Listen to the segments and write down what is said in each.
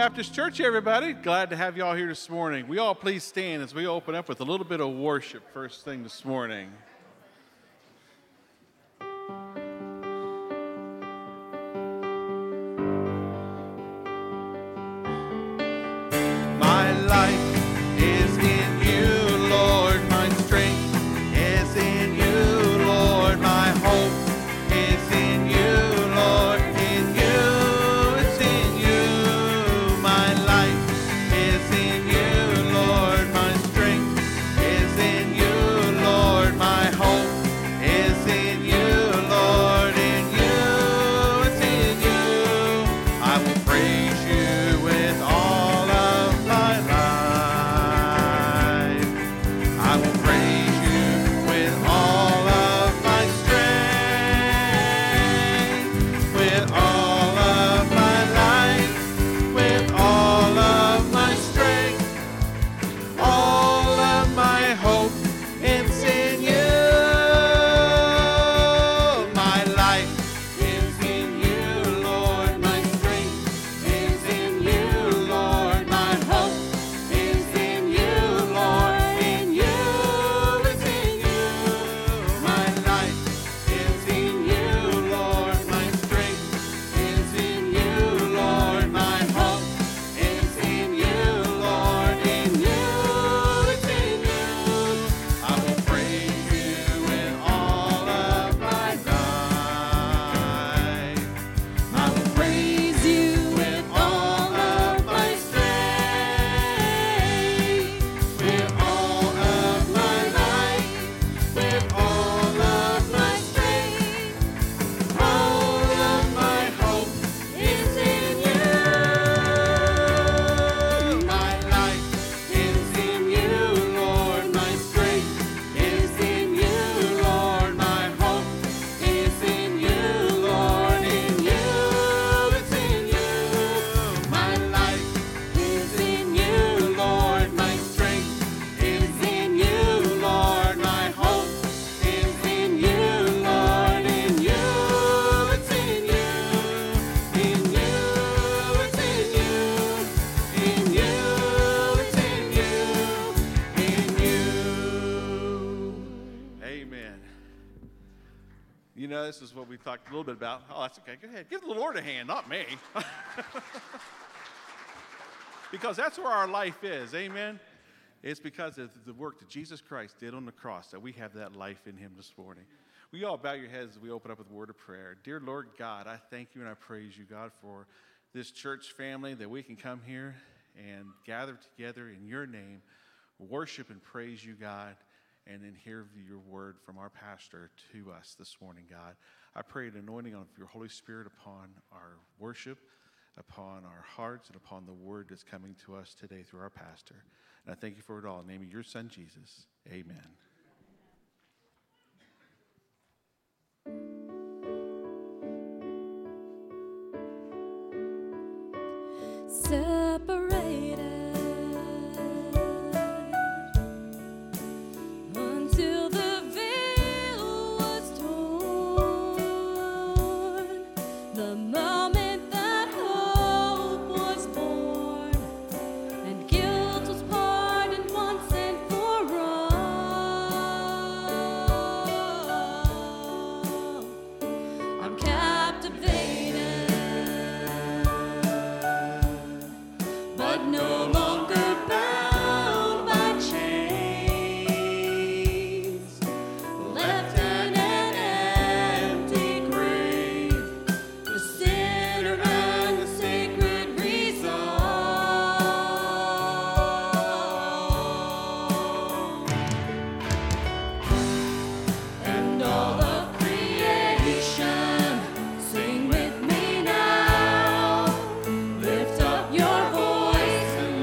Baptist Church, everybody. Glad to have you all here this morning. We all please stand as we open up with a little bit of worship first thing this morning. My life is in you, Lord. My strength is in you, Lord. My hope is in you, Lord. In you, it's in you. My life is in you, Lord. My strength is in you, Lord. My hope is in you, Lord. In you, it's in you. I will praise you with all of my life. I will praise you with all of my strength, with all of my life, with all of my strength, all of my hope. It's in you. My life is in you, Lord. My strength is in you, Lord. My hope is in you, Lord. In you, it's in you. My life is in you, Lord. My strength is in you, Lord. My hope is in you, Lord. In you, it's in you. I will praise you with all of my life. I will praise you with all of my strength, with all of my life, with all of my strength, all of my hope is in you. My life is in you, Lord. My strength is in you, Lord. My hope is in you, Lord. In you, it's in you. My life is in you, Lord. My strength is in you, Lord. My hope is in you, Lord. In you, it's in you. In you, it's in you. In you, it's in you. In you. Amen. You know, this is what we talked a little bit about. Oh, that's okay. Go ahead. Give the Lord a hand, not me. Because that's where our life is. Amen. It's because of the work that Jesus Christ did on the cross that we have that life in him this morning. Will you all bow your heads as we open up with a word of prayer? Dear Lord God, I thank you and I praise you, God, for this church family that we can come here and gather together in your name, worship and praise you, God, and then hear your word from our pastor to us this morning, God. I pray an anointing of your Holy Spirit upon our worship, upon our hearts, and upon the word that's coming to us today through our pastor. And I thank you for it all. In the name of your son, Jesus. Amen. Separated until the veil was torn. The moment that hope was born and guilt was pardoned once and for all. I'm captivated, but no longer bound by chains, left in an empty grave, the sinner and the sacred resolve. And all of creation, sing with me now. Lift up your voice and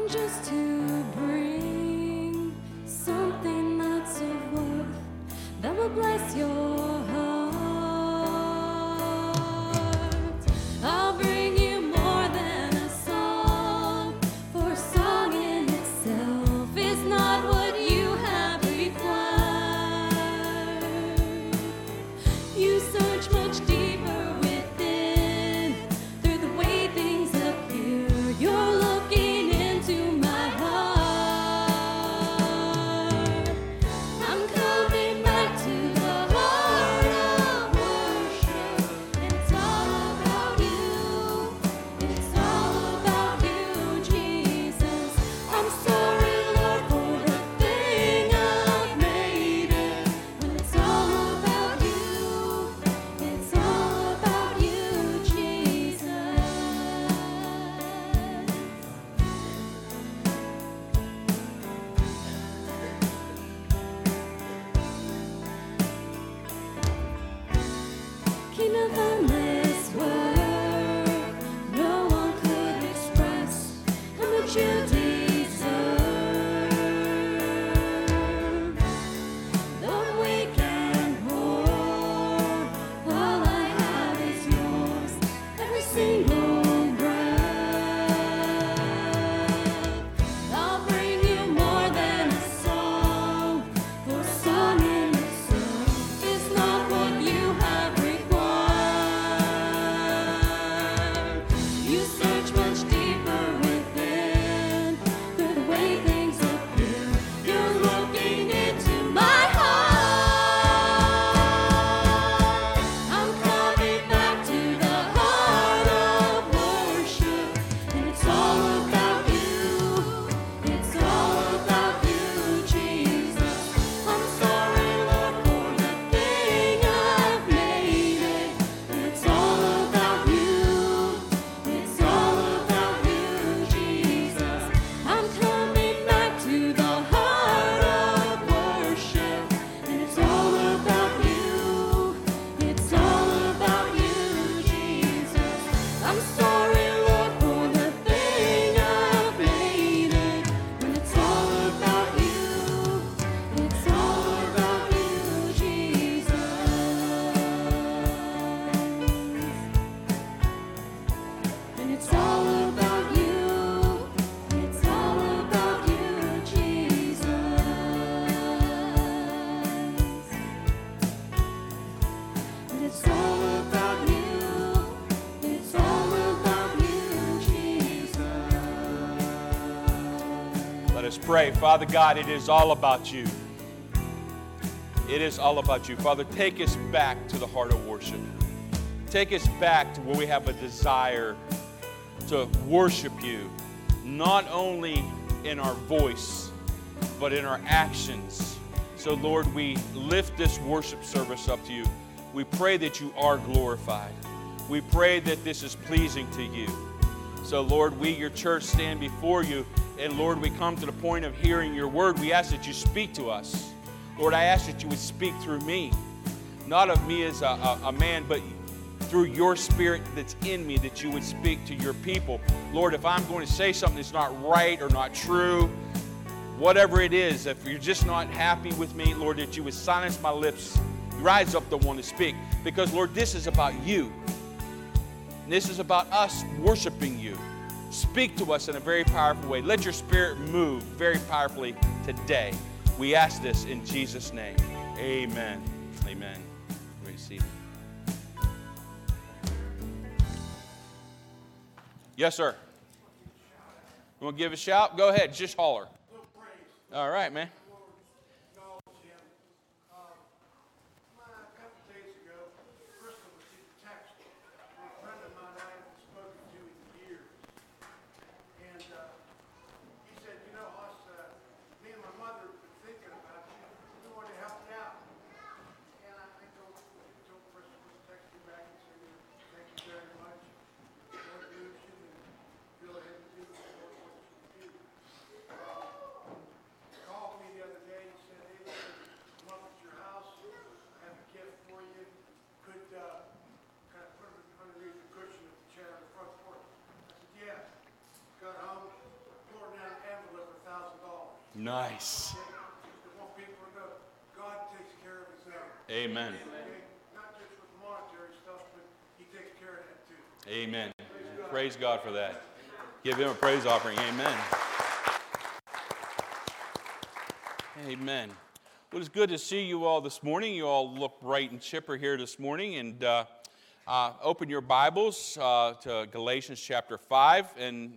and just to bring something that's of worth that will bless your heart. I'll bring you more than a song, for a song in itself is not what you have required. You search much deeper within, through the way things appear. You're looking into my heart. I'm coming back to the heart of worship. And it's all about you. It's all about you, Jesus. I'm sorry, Lord, for the thing I've made it. When it's all about you, it's all about you, Jesus. King of endless worth, no one could express how much you deserve. Though weak and poor, all I have is yours, every single breath. I'll bring you more than a song, for a song in itself is not what you have required. You search much deeper within, through the way things appear. You're looking into my heart. I'm coming back to the heart of worship, and it's all about you. It's all about you, Jesus. I'm sorry, Lord, for the thing I've made it. It's all about you. It's all about you, Jesus. I'm coming back to the heart of worship, and it's all about you. It's all about you, Jesus. I'm sorry, Lord, for the thing I've made it. When it's all about you, it's all about you, Jesus. And it's all about you. It's all about you, Jesus. And it's all about you. It's all about you, Jesus. Let us pray. Father God, it is all about you. It is all about you. Father, take us back to the heart of worship. Take us back to where we have a desire to worship you, not only in our voice, but in our actions. So, Lord, we lift this worship service up to you. We pray that you are glorified. We pray that this is pleasing to you. So, Lord, we, your church, stand before you. And, Lord, we come to the point of hearing your word. We ask that you speak to us. Lord, I ask that you would speak through me, not of me as a man, but through your spirit that's in me, that you would speak to your people. Lord, if I'm going to say something that's not right or not true, whatever it is, if you're just not happy with me, Lord, that you would silence my lips, rise up the one to speak. Because, Lord, this is about you. This is about us worshiping you. Speak to us in a very powerful way. Let your spirit move very powerfully today. We ask this in Jesus' name. Amen. Amen. Great to see you. Yes, sir. You want to give a shout? Go ahead. Just holler. All right, man. Nice. I want people to know God takes care of his own. Amen. Okay? Not just with monetary stuff, but he takes care of that too. Amen. Praise God for that. Give him a praise offering. Amen. Amen. Well, it's good to see you all this morning. You all look bright and chipper here this morning. And open your Bibles to Galatians chapter 5. And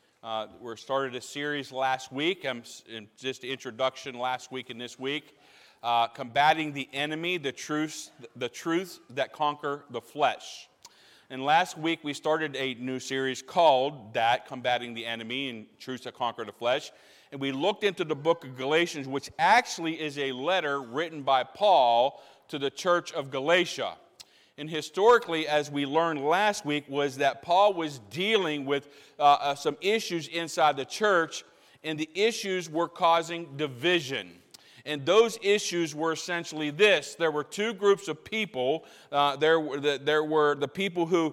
we started a series last week. Just introduction last week and this week. Combating the enemy, the truths that conquer the flesh. And last week we started a new series called that, Combating the Enemy and Truths That Conquer the Flesh. And we looked into the book of Galatians, which actually is a letter written by Paul to the church of Galatia. And historically, as we learned last week, was that Paul was dealing with some issues inside the church, and the issues were causing division. And those issues were essentially this. There were two groups of people. There were the people who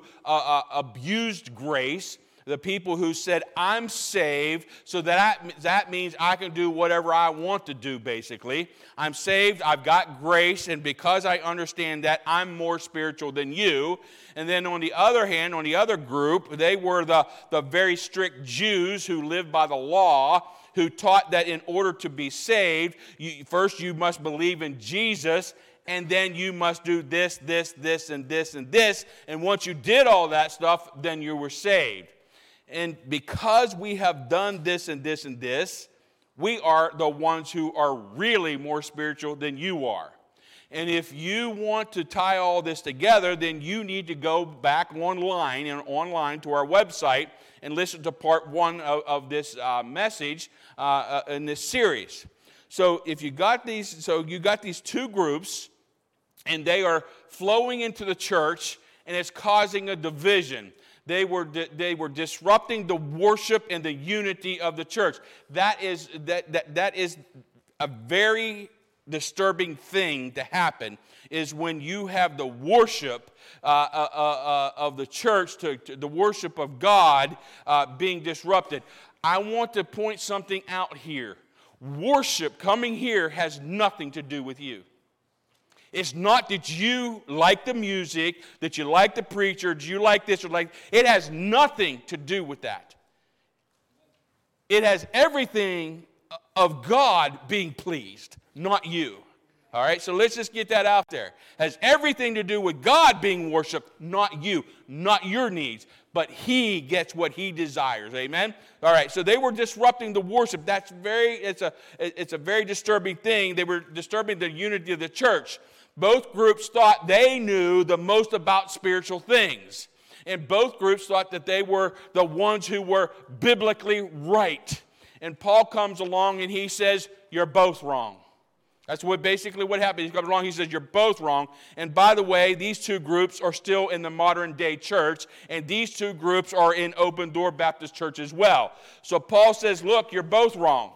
abused grace, the people who said, I'm saved, so that means I can do whatever I want to do, basically. I'm saved, I've got grace, and because I understand that, I'm more spiritual than you. And then on the other hand, on the other group, they were the very strict Jews who lived by the law, who taught that in order to be saved, first you must believe in Jesus, and then you must do this, this, this, and this, and this. And once you did all that stuff, then you were saved. And because we have done this and this and this, we are the ones who are really more spiritual than you are. And if you want to tie all this together, then you need to go back online to our website and listen to part 1 of this message in this series. So if you got these two groups, and they are flowing into the church, and it's causing a division. They were disrupting the worship and the unity of the church. That is a very disturbing thing to happen, is when you have the worship of the church, to the worship of God being disrupted. I want to point something out here. Worship coming here has nothing to do with you. It's not that you like the music, that you like the preacher, that you like this or like. It has nothing to do with that. It has everything of God being pleased, not you. All right, so let's just get that out there. It has everything to do with God being worshiped, not you, not your needs, but He gets what He desires. Amen. All right, so they were disrupting the worship. It's a very disturbing thing. They were disturbing the unity of the church. Both groups thought they knew the most about spiritual things. And both groups thought that they were the ones who were biblically right. And Paul comes along and he says, you're both wrong. That's basically what happened. He comes along, he says, you're both wrong. And by the way, these two groups are still in the modern day church, and these two groups are in Open Door Baptist Church as well. So Paul says, look, you're both wrong.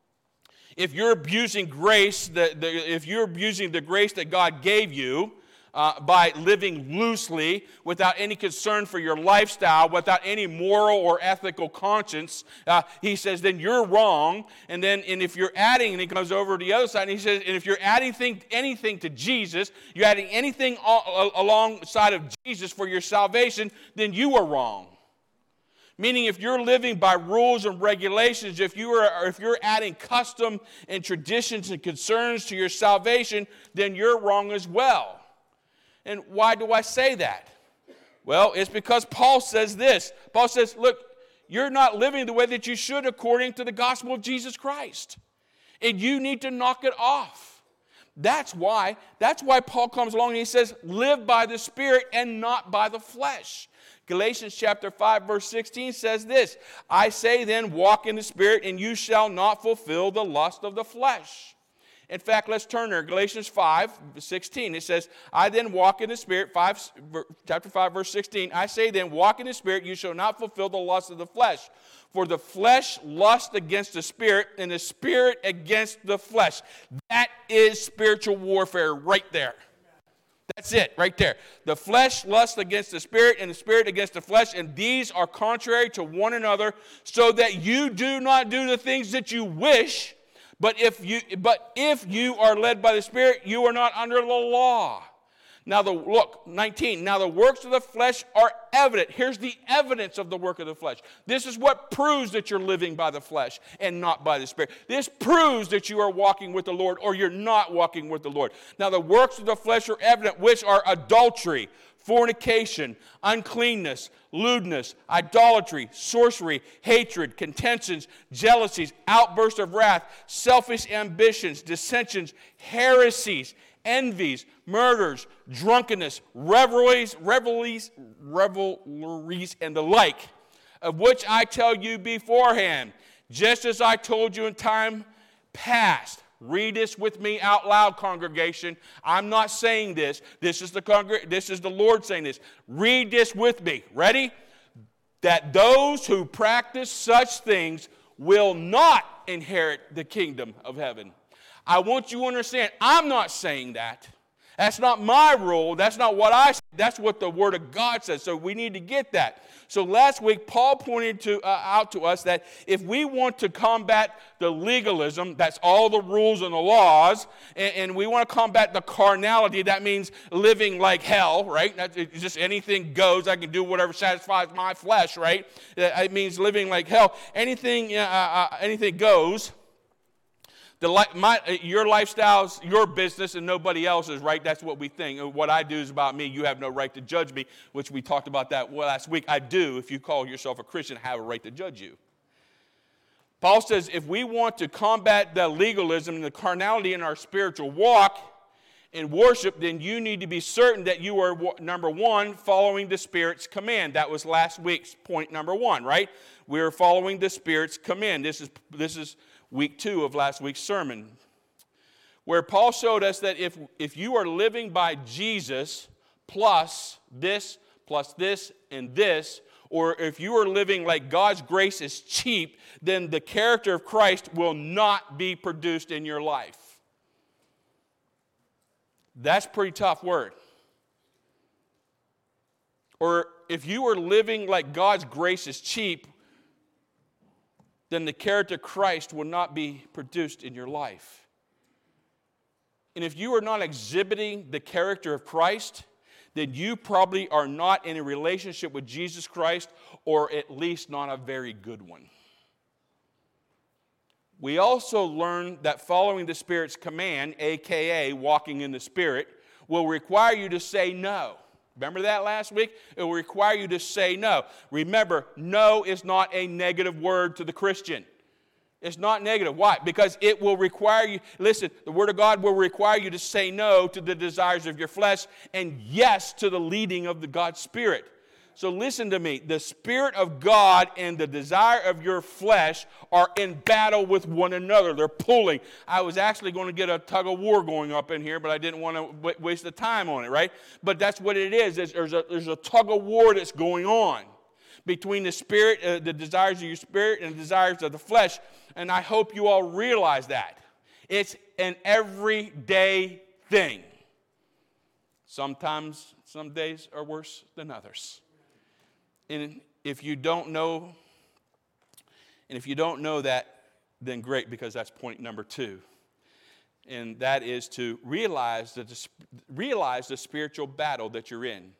If you're abusing grace, if you're abusing the grace that God gave you by living loosely, without any concern for your lifestyle, without any moral or ethical conscience, he says, then you're wrong. And if you're adding, and he comes over to the other side, and he says, and if you're adding anything to Jesus, you're adding anything alongside of Jesus for your salvation, then you are wrong. Meaning, if you're living by rules and regulations, if you're adding custom and traditions and concerns to your salvation, then you're wrong as well. And why do I say that? Well, it's because Paul says this. Paul says, look, you're not living the way that you should according to the gospel of Jesus Christ. And you need to knock it off. That's why Paul comes along and he says, live by the Spirit and not by the flesh. Galatians chapter 5, verse 16 says this, I say then, walk in the Spirit, and you shall not fulfill the lust of the flesh. In fact, let's turn there. Galatians 5, 16. It says, I then walk in the Spirit, chapter 5, verse 16. I say then, walk in the Spirit, you shall not fulfill the lust of the flesh. For the flesh lusts against the Spirit, and the Spirit against the flesh. That is spiritual warfare right there. That's it, right there. The flesh lusts against the Spirit, and the Spirit against the flesh, and these are contrary to one another, so that you do not do the things that you wish, But if you are led by the Spirit, you are not under the law. Now, look, 19. Now the works of the flesh are evident. Here's the evidence of the work of the flesh. This is what proves that you're living by the flesh and not by the Spirit. This proves that you are walking with the Lord or you're not walking with the Lord. Now the works of the flesh are evident, which are adultery, fornication, uncleanness, lewdness, idolatry, sorcery, hatred, contentions, jealousies, outbursts of wrath, selfish ambitions, dissensions, heresies, envies, murders, drunkenness, revelries, and the like, of which I tell you beforehand, just as I told you in time past. Read this with me out loud, congregation. I'm not saying this. This is the Lord saying this. Read this with me. Ready? That those who practice such things will not inherit the kingdom of heaven. I want you to understand, I'm not saying that. That's not my rule. That's not what I say. That's what the Word of God says. So we need to get that. So last week, Paul pointed out to us that if we want to combat the legalism, that's all the rules and the laws, and we want to combat the carnality, that means living like hell, right? That's just anything goes. I can do whatever satisfies my flesh, right? It means living like hell. Anything goes. Your lifestyle's your business and nobody else's, right? That's what we think. What I do is about me. You have no right to judge me, which we talked about that last week. I do, if you call yourself a Christian, have a right to judge you. Paul says if we want to combat the legalism and the carnality in our spiritual walk and worship, then you need to be certain that you are, number one, following the Spirit's command. That was last week's point number one, right? We're following the Spirit's command. This is week 2 of last week's sermon, where Paul showed us that if you are living by Jesus plus this, and this, or if you are living like God's grace is cheap, then the character of Christ will not be produced in your life. That's a pretty tough word. Or if you are living like God's grace is cheap, then the character of Christ will not be produced in your life. And if you are not exhibiting the character of Christ, then you probably are not in a relationship with Jesus Christ, or at least not a very good one. We also learn that following the Spirit's command, a.k.a. walking in the Spirit, will require you to say no. Remember that last week? It will require you to say no. Remember, no is not a negative word to the Christian. It's not negative. Why? Because it will require you, listen, the Word of God will require you to say no to the desires of your flesh and yes to the leading of the God's Spirit. So listen to me. The Spirit of God and the desire of your flesh are in battle with one another. They're pulling. I was actually going to get a tug of war going up in here, but I didn't want to waste the time on it, right? But that's what it is. There's a tug of war that's going on between the Spirit, the desires of your spirit and the desires of the flesh. And I hope you all realize that. It's an everyday thing. Sometimes, some days are worse than others. And if you don't know that, then great, because that's point number 2. And that is to realize the spiritual battle that you're in.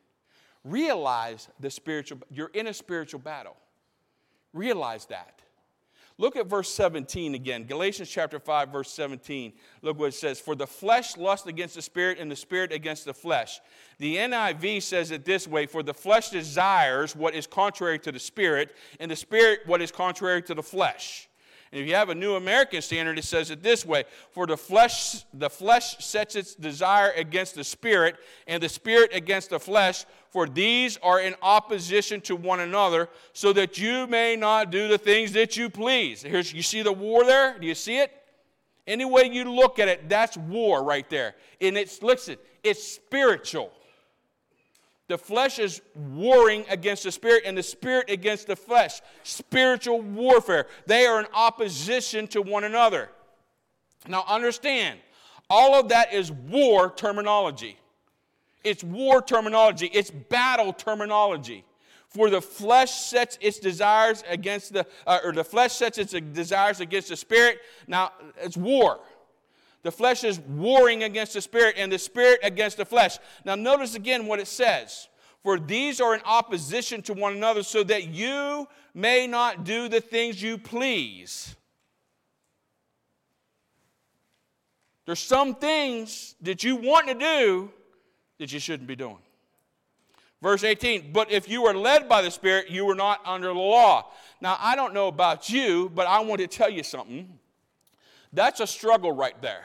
You're in a spiritual battle. Realize that. Look at verse 17 again. Galatians chapter 5, verse 17. Look what it says. For the flesh lusts against the Spirit, and the Spirit against the flesh. The NIV says it this way. For the flesh desires what is contrary to the Spirit, and the Spirit what is contrary to the flesh. And if you have a New American Standard, it says it this way. For the flesh sets its desire against the Spirit, and the Spirit against the flesh. For these are in opposition to one another, so that you may not do the things that you please. You see the war there? Do you see it? Any way you look at it, that's war right there. And it's spiritual. The flesh is warring against the Spirit, and the Spirit against the flesh. Spiritual warfare. They are in opposition to one another. Now understand, all of that is war terminology. It's war terminology. It's battle terminology. For the flesh sets its desires against the flesh sets its desires against the spirit. Now, it's war. The flesh is warring against the spirit, and the spirit against the flesh. Now, notice again what it says. For these are in opposition to one another, so that you may not do the things you please. There's some things that you want to do that you shouldn't be doing. Verse 18, but if you are led by the Spirit, you are not under the law. Now, I don't know about you, but I want to tell you something. That's a struggle right there.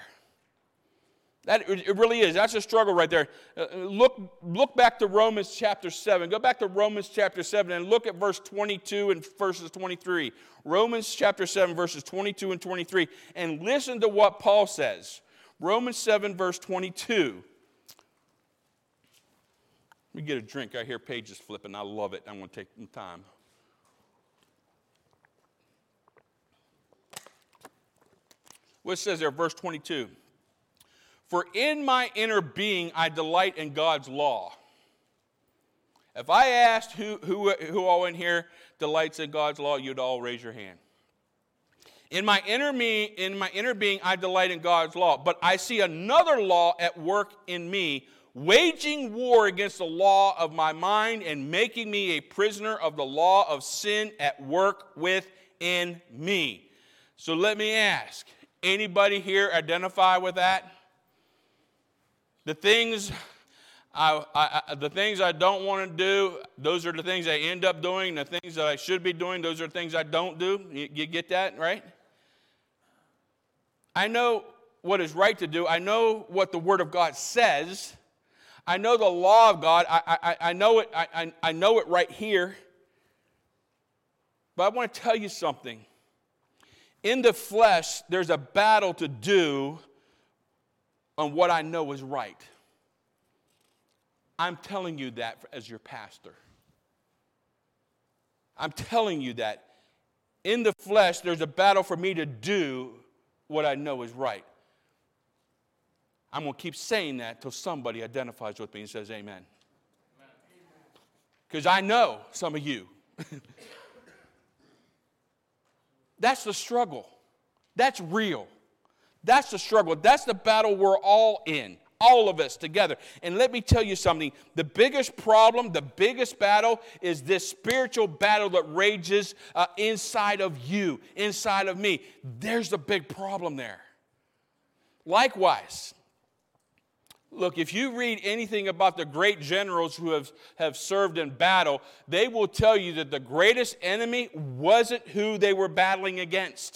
It really is. That's a struggle right there. Look back to Romans chapter 7. Go back to Romans chapter 7 and look at verse 22 and verses 23. Romans chapter 7, verses 22 and 23. And listen to what Paul says. Romans 7, verse 22. Let me get a drink. I hear pages flipping. I love it. I'm going to take some time. What it says there, verse 22. For in my inner being I delight in God's law. If I asked who all in here delights in God's law, you'd all raise your hand. In my inner being I delight in God's law, but I see another law at work in me, waging war against the law of my mind and making me a prisoner of the law of sin at work within me. So let me ask, anybody here identify with that? The things I don't want to do, those are the things I end up doing. The things that I should be doing, those are the things I don't do. You get that, right? I know what is right to do. I know what the Word of God says. I know the law of God. I know it. I know it right here. But I want to tell you something. In the flesh, there's a battle to do on what I know is right. I'm telling you that as your pastor. I'm telling you that. In the flesh, there's a battle for me to do what I know is right. I'm going to keep saying that until somebody identifies with me and says amen. Because I know some of you. That's the struggle. That's real. That's the struggle. That's the battle we're all in. All of us together. And let me tell you something. The biggest problem, the biggest battle is this spiritual battle that rages inside of you, inside of me. There's the big problem there. Likewise, look, if you read anything about the great generals who have served in battle, they will tell you that the greatest enemy wasn't who they were battling against.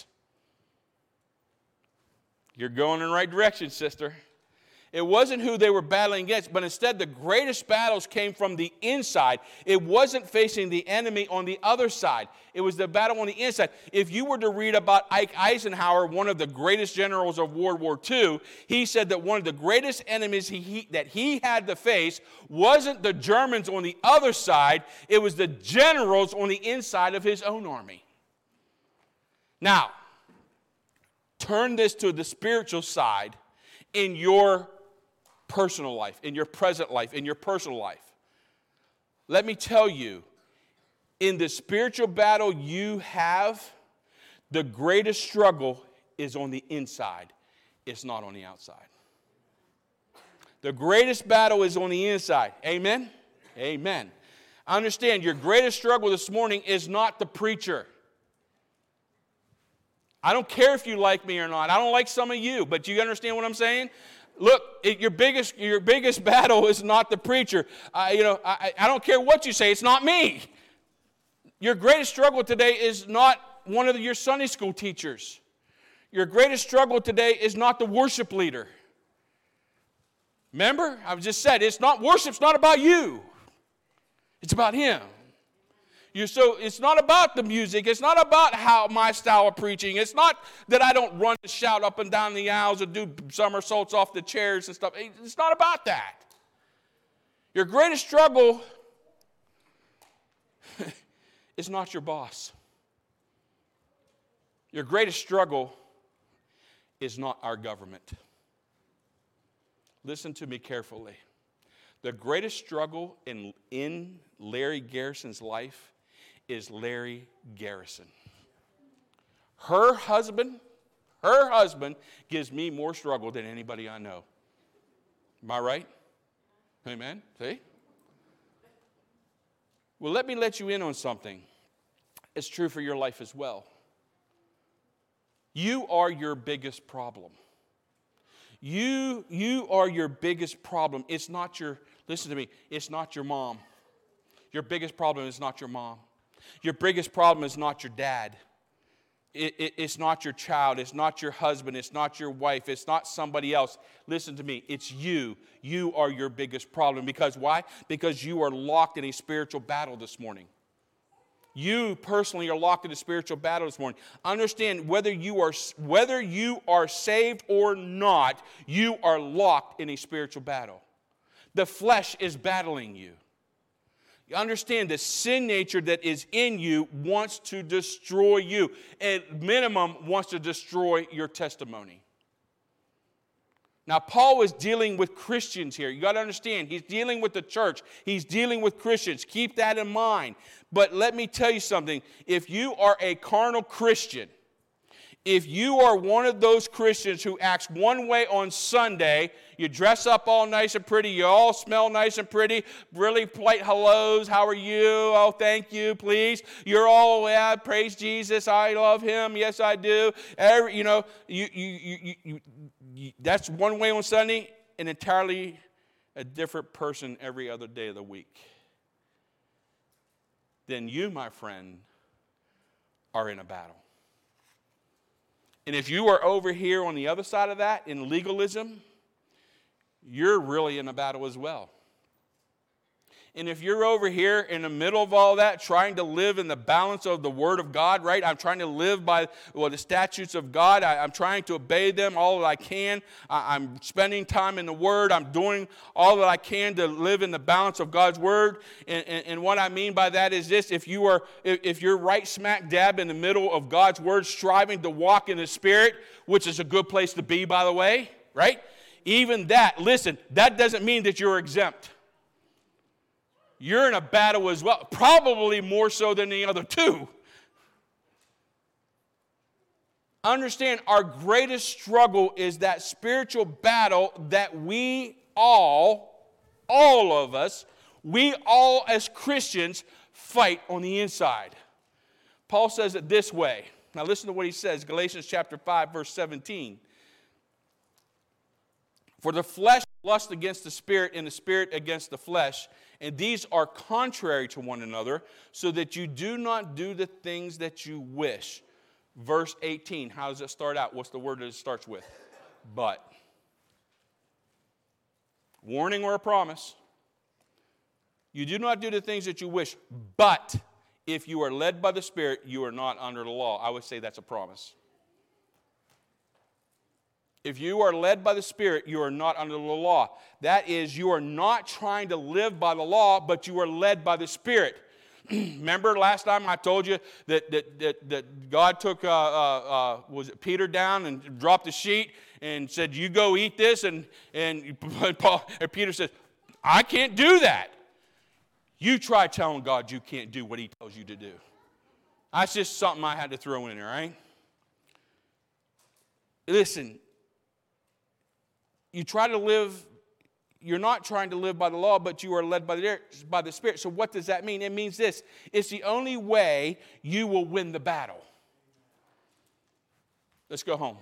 You're going in the right direction, sister. It wasn't who they were battling against, but instead the greatest battles came from the inside. It wasn't facing the enemy on the other side. It was the battle on the inside. If you were to read about Ike Eisenhower, one of the greatest generals of World War II, he said that one of the greatest enemies that he had to face wasn't the Germans on the other side. It was the generals on the inside of his own army. Now, turn this to the spiritual side in your personal life, in your present life, in your personal life. Let me tell you, in the spiritual battle you have, the greatest struggle is on the inside. It's not on the outside. The greatest battle is on the inside. Amen? Amen. Understand, your greatest struggle this morning is not the preacher. I don't care if you like me or not. I don't like some of you, but you understand what I'm saying? Look, your biggest battle is not the preacher. I don't care what you say. It's not me. Your greatest struggle today is not one of your Sunday school teachers. Your greatest struggle today is not the worship leader. Remember, I just said worship's not about you. It's about him. So it's not about the music. It's not about how my style of preaching. It's not that I don't run and shout up and down the aisles and do somersaults off the chairs and stuff. It's not about that. Your greatest struggle is not your boss. Your greatest struggle is not our government. Listen to me carefully. The greatest struggle in Larry Garrison's life is Larry Garrison. Her husband gives me more struggle than anybody I know. Am I right? Amen? See? Well, let me let you in on something. It's true for your life as well. You are your biggest problem. You are your biggest problem. It's not your, listen to me, it's not your mom. Your biggest problem is not your mom. Your biggest problem is not your dad. It's not your child. It's not your husband. It's not your wife. It's not somebody else. Listen to me. It's you. You are your biggest problem. Because why? Because you are locked in a spiritual battle this morning. You personally are locked in a spiritual battle this morning. Understand, whether you are saved or not, you are locked in a spiritual battle. The flesh is battling you. You understand the sin nature that is in you wants to destroy you. At minimum, wants to destroy your testimony. Now, Paul is dealing with Christians here. You got to understand, he's dealing with the church. He's dealing with Christians. Keep that in mind. But let me tell you something. If you are a carnal Christian, if you are one of those Christians who acts one way on Sunday, you dress up all nice and pretty, you all smell nice and pretty, really polite hellos, how are you? Oh, thank you, please. You're all, yeah, praise Jesus, I love him, yes, I do. That's one way on Sunday, and entirely a different person every other day of the week. Then you, my friend, are in a battle. And if you are over here on the other side of that, in legalism, you're really in a battle as well. And if you're over here in the middle of all that, trying to live in the balance of the Word of God, right? I'm trying to live by the statutes of God. I'm trying to obey them all that I can. I'm spending time in the Word. I'm doing all that I can to live in the balance of God's Word. And what I mean by that is this: if you're right smack dab in the middle of God's Word, striving to walk in the Spirit, which is a good place to be, by the way, right? Even that, listen, that doesn't mean that you're exempt. You're in a battle as well, probably more so than the other two. Understand, our greatest struggle is that spiritual battle that we all of us, we all as Christians fight on the inside. Paul says it this way. Now listen to what he says, Galatians chapter 5, verse 17. For the flesh lusts against the Spirit, and the Spirit against the flesh, and these are contrary to one another, so that you do not do the things that you wish. Verse 18, how does it start out? What's the word that it starts with? But. Warning or a promise. You do not do the things that you wish, but if you are led by the Spirit, you are not under the law. I would say that's a promise. If you are led by the Spirit, you are not under the law. That is, you are not trying to live by the law, but you are led by the Spirit. Remember last time I told you that God took was it Peter down and dropped the sheet and said, "You go eat this," and Peter says, "I can't do that." You try telling God you can't do what He tells you to do. That's just something I had to throw in there, right? Listen. You try to live, you're not trying to live by the law, but you are led by the Spirit. So what does that mean? It means this: it's the only way you will win the battle. Let's go home.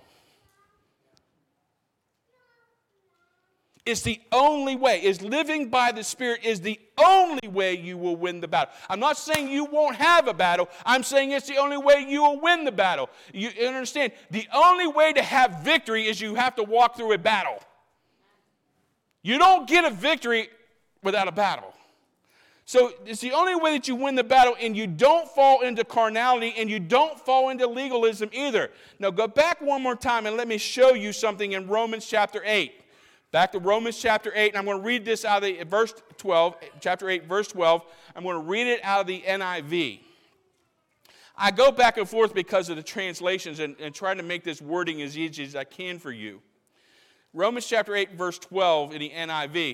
It's the only way. Is living by the Spirit is the only way you will win the battle. I'm not saying you won't have a battle. I'm saying it's the only way you will win the battle. You understand? The only way to have victory is you have to walk through a battle. You don't get a victory without a battle. So it's the only way that you win the battle, and you don't fall into carnality, and you don't fall into legalism either. Now go back one more time and let me show you something in Romans chapter 8. Back to Romans chapter 8, and I'm going to read this out of the verse 12, chapter 8, verse 12. I'm going to read it out of the NIV. I go back and forth because of the translations and trying to make this wording as easy as I can for you. Romans chapter 8, verse 12 in the NIV.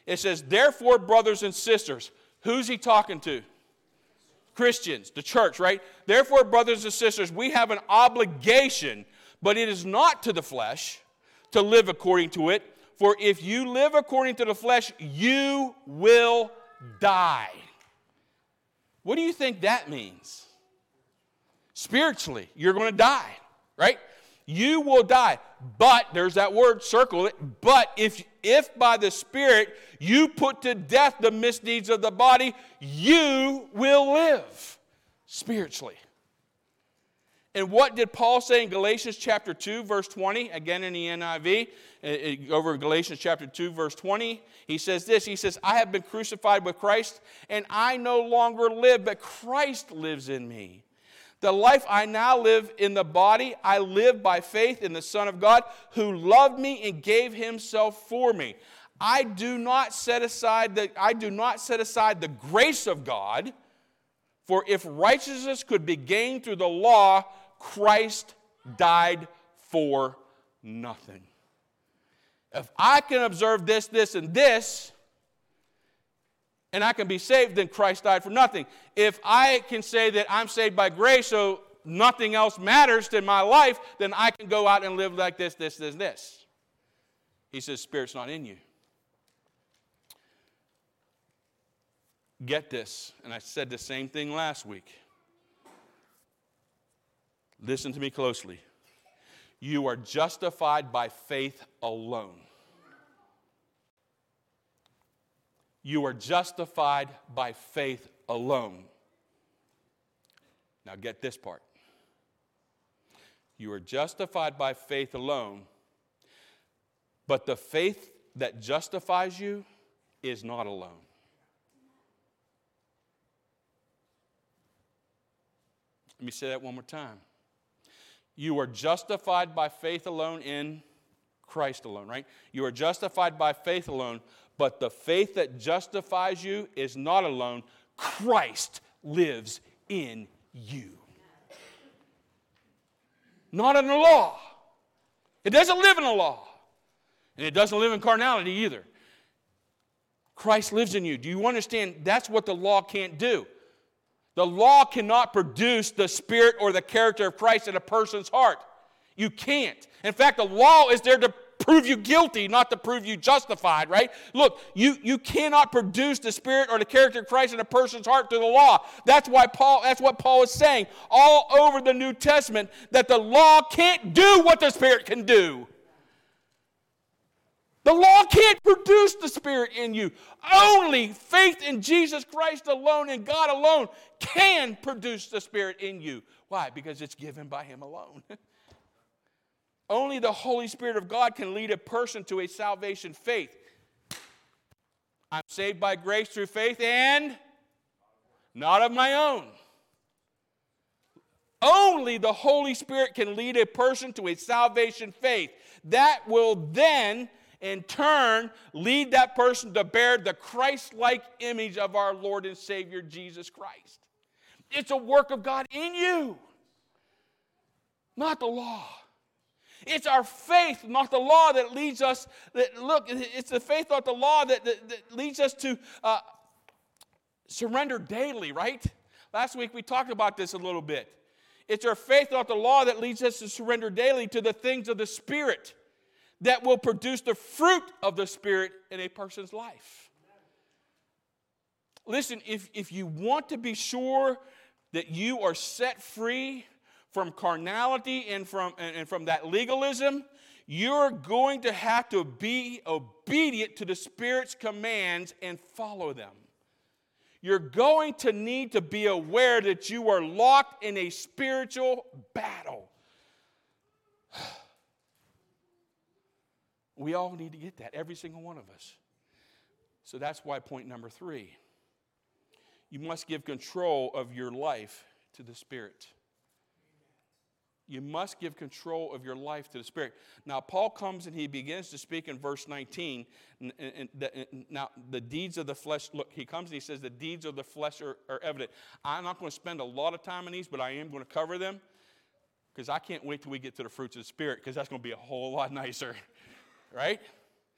It says, therefore, brothers and sisters. Who's he talking to? Christians, the church, right? Therefore, brothers and sisters, we have an obligation, but it is not to the flesh to live according to it. For if you live according to the flesh, you will die. What do you think that means? Spiritually, you're going to die, right? You will die. But, there's that word, circle it. But if by the Spirit you put to death the misdeeds of the body, you will live spiritually. And what did Paul say in Galatians chapter 2, verse 20? Again in the NIV, over in Galatians chapter 2, verse 20, he says this. He says, I have been crucified with Christ, and I no longer live, but Christ lives in me. The life I now live in the body, I live by faith in the Son of God, who loved me and gave himself for me. I do not set aside the grace of God, for if righteousness could be gained through the law, Christ died for nothing. If I can observe this, this, and this, and I can be saved, then Christ died for nothing. If I can say that I'm saved by grace, so nothing else matters in my life, then I can go out and live like this, this, this, this. He says, Spirit's not in you. Get this, and I said the same thing last week. Listen to me closely. You are justified by faith alone. You are justified by faith alone. Now get this part. You are justified by faith alone, but the faith that justifies you is not alone. Let me say that one more time. You are justified by faith alone in Christ alone, right? You are justified by faith alone, but the faith that justifies you is not alone. Christ lives in you. Not in the law. It doesn't live in the law. And it doesn't live in carnality either. Christ lives in you. Do you understand? That's what the law can't do. The law cannot produce the spirit or the character of Christ in a person's heart. You can't. In fact, the law is there to prove you guilty, not to prove you justified, right? Look, you cannot produce the spirit or the character of Christ in a person's heart through the law. That's what Paul is saying all over the New Testament, that the law can't do what the Spirit can do. The law can't produce the Spirit in you. Only faith in Jesus Christ alone and God alone can produce the Spirit in you. Why? Because it's given by Him alone. Only the Holy Spirit of God can lead a person to a salvation faith. I'm saved by grace through faith and not of my own. Only the Holy Spirit can lead a person to a salvation faith. That will then, in turn, lead that person to bear the Christ-like image of our Lord and Savior Jesus Christ. It's a work of God in you, not the law. It's our faith, not the law, that leads us. It's the faith, not the law, that leads us to surrender daily, right? Last week we talked about this a little bit. It's our faith, not the law, that leads us to surrender daily to the things of the Spirit that will produce the fruit of the Spirit in a person's life. Listen, if you want to be sure that you are set free from carnality and from that legalism, you're going to have to be obedient to the Spirit's commands and follow them. You're going to need to be aware that you are locked in a spiritual battle. We all need to get that, every single one of us. So that's why point number 3. You must give control of your life to the Spirit. You must give control of your life to the Spirit. Now, Paul comes and he begins to speak in verse 19. Now, the deeds of the flesh, look, he comes and he says the deeds of the flesh are evident. I'm not going to spend a lot of time on these, but I am going to cover them because I can't wait till we get to the fruits of the Spirit, because that's going to be a whole lot nicer, right?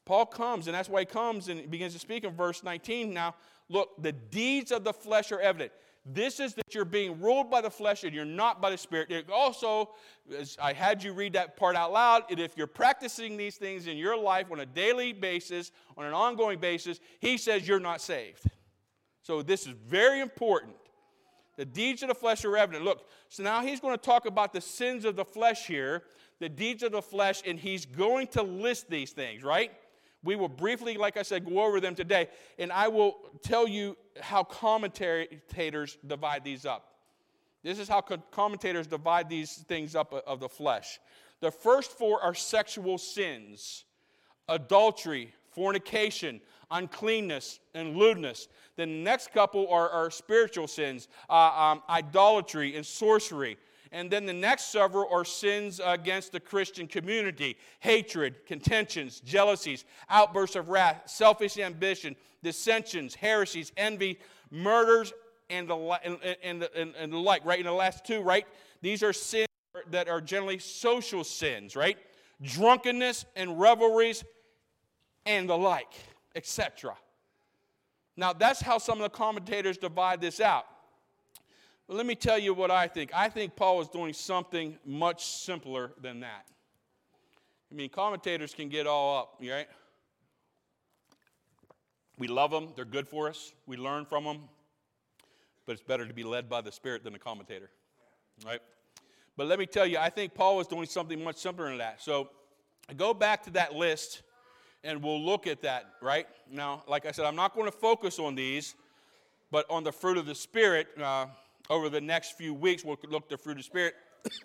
Paul comes, and that's why he comes and begins to speak in verse 19. Now, look, the deeds of the flesh are evident. This is that you're being ruled by the flesh and you're not by the Spirit. It also, as I had you read that part out loud, and if you're practicing these things in your life on a daily basis, on an ongoing basis, he says you're not saved. So this is very important. The deeds of the flesh are evident. Look, so now he's going to talk about the sins of the flesh here, the deeds of the flesh, and he's going to list these things, right? We will briefly, like I said, go over them today, and I will tell you how commentators divide these up. This is how commentators divide these things up of the flesh. The first four are sexual sins: adultery, fornication, uncleanness, and lewdness. Then the next couple are spiritual sins: idolatry and sorcery. And then the next several are sins against the Christian community: hatred, contentions, jealousies, outbursts of wrath, selfish ambition, dissensions, heresies, envy, murders, and the like, right? And the last two, right? These are sins that are generally social sins, right? Drunkenness and revelries and the like, etc. Now, that's how some of the commentators divide this out. But let me tell you what I think. I think Paul is doing something much simpler than that. I mean, commentators can get all up, right? We love them. They're good for us. We learn from them. But it's better to be led by the Spirit than a commentator, right? But let me tell you, I think Paul is doing something much simpler than that. So go back to that list, and we'll look at that, right? Now, like I said, I'm not going to focus on these, but on the fruit of the Spirit. Over the next few weeks, we'll look at the fruit of the Spirit.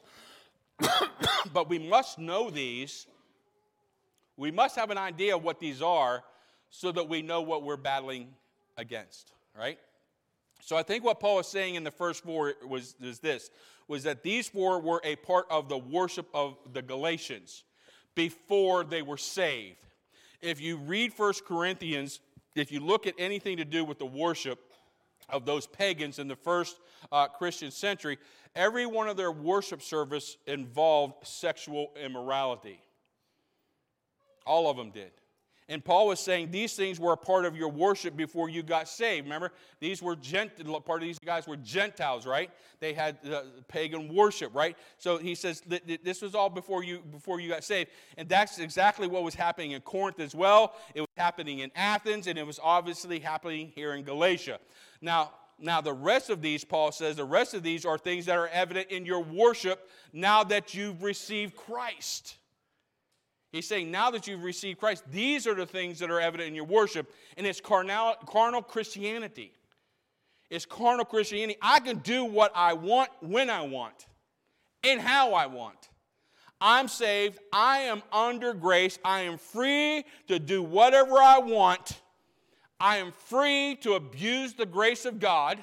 But we must know these. We must have an idea of what these are so that we know what we're battling against, right? So I think what Paul is saying in the first four was that these four were a part of the worship of the Galatians before they were saved. If you read 1 Corinthians, if you look at anything to do with the worship of those pagans in the first Christian century, every one of their worship service involved sexual immorality. All of them did. And Paul was saying these things were a part of your worship before you got saved. Remember, these were part of these guys were Gentiles, right? They had pagan worship, right? So he says this was all before you got saved. And that's exactly what was happening in Corinth as well. It was happening in Athens, and it was obviously happening here in Galatia. Now the rest of these, Paul says, the rest of these are things that are evident in your worship now that you've received Christ. He's saying now that you've received Christ, these are the things that are evident in your worship, and it's carnal Christianity. It's carnal Christianity. I can do what I want, when I want, and how I want. I'm saved. I am under grace. I am free to do whatever I want. I am free to abuse the grace of God.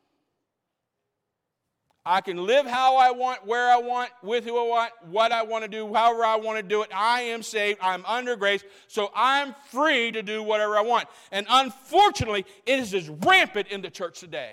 I can live how I want, where I want, with who I want, what I want to do, however I want to do it. I am saved. I'm under grace. So I'm free to do whatever I want. And unfortunately, it is as rampant in the church today.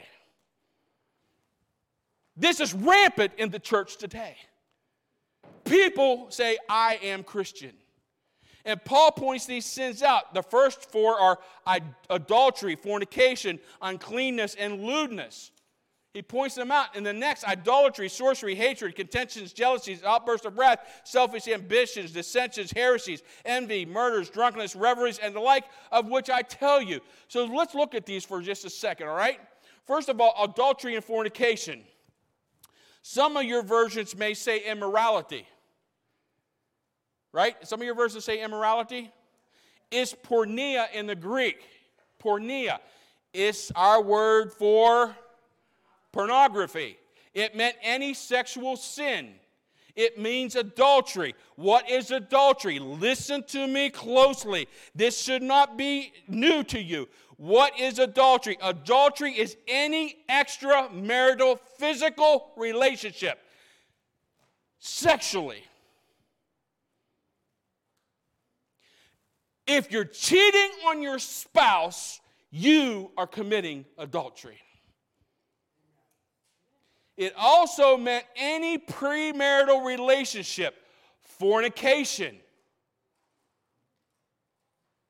This is rampant in the church today. People say, I am Christian. And Paul points these sins out. The first four are adultery, fornication, uncleanness, and lewdness. He points them out. In the next, idolatry, sorcery, hatred, contentions, jealousies, outbursts of wrath, selfish ambitions, dissensions, heresies, envy, murders, drunkenness, revelries, and the like, of which I tell you. So let's look at these for just a second, all right? First of all, adultery and fornication. Some of your versions may say immorality. Right? Some of your verses say immorality. It's porneia in the Greek. Porneia. It's our word for pornography. It meant any sexual sin. It means adultery. What is adultery? Listen to me closely. This should not be new to you. What is adultery? Adultery is any extramarital physical relationship. Sexually. If you're cheating on your spouse, you are committing adultery. It also meant any premarital relationship, fornication.